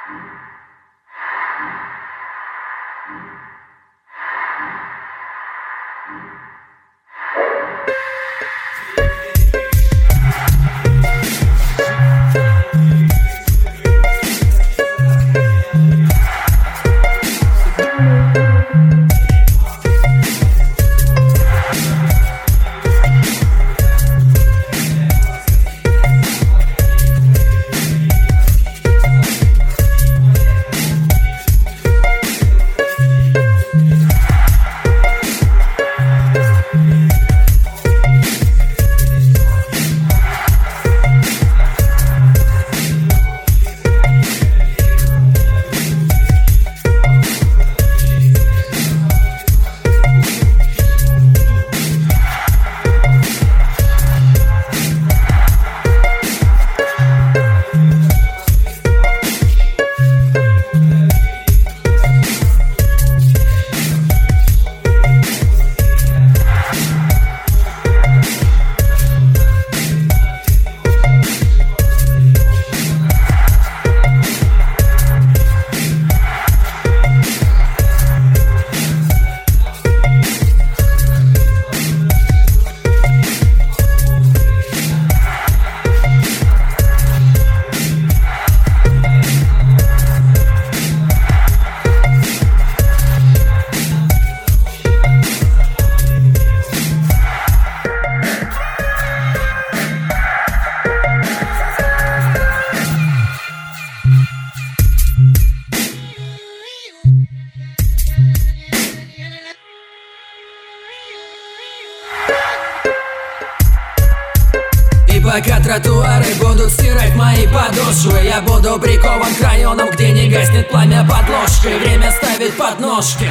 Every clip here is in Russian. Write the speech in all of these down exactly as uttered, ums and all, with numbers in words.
Пока тротуары будут стирать мои подошвы, я буду прикован к районам, где не гаснет пламя под ложкой. Время ставить подножки,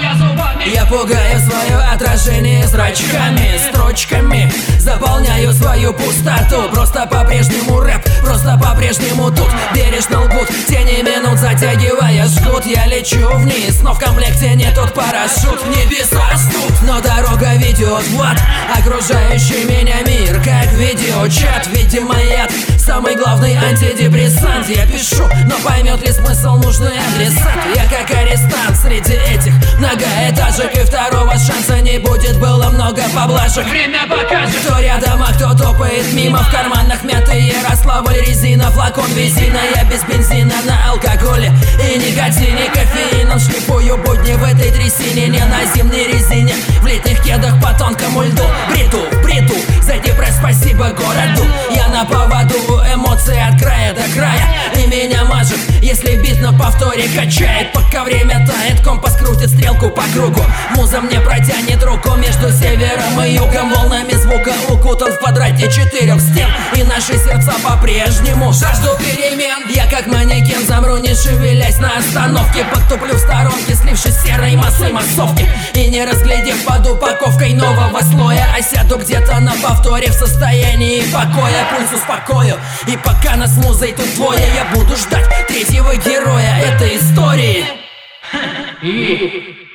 я пугаю свое отражение зрачками, строчками заполняю свою пустоту. Просто по-прежнему рэп, просто по-прежнему тут бережно лгут тени минут, затягивая жгут. Я лечу вниз, но в комплекте не тот парашют. Небеса ждут, но дорога ведет в ад, окружающий меня мир как видеочат. Видимо, яд, самый главный антидепрессант. Я пишу, но поймет ли смысл нужный адресат? Я как арестант среди этих многоэтажек, и второго шанса не будет, было много поблажек. Время покажет, кто рядом, а кто топает мимо. В карманах мятый Ярославль, резина, флакон визина. Я без бензина на алкоголе и никотине, кофеином шлифую будни в этой трясине. Не на зимней резине, в летних кедах по тонкому льду. Бреду, бреду, за депресс спасибо городу. Я на поводу, эмоции от края до края, и меня мажет, если бит на повторе качает. Пока время тает, компас крутит стрелку по кругу. Муза мне протянет руку между севером и югом. Волнами звука укутан в квадрате четырех стен, и наши сердца по-прежнему жаждут перемен. Я как манекен замру, не шевелясь на остановке. Подтуплю в сторонке, слившись серой массой массовки, и не разглядев под упаковкой нового слоя, осяду где-то на повторе в состоянии покоя. Пульс успокою, и пока нас музой тут двое, я буду ждать третьего героя этой истории.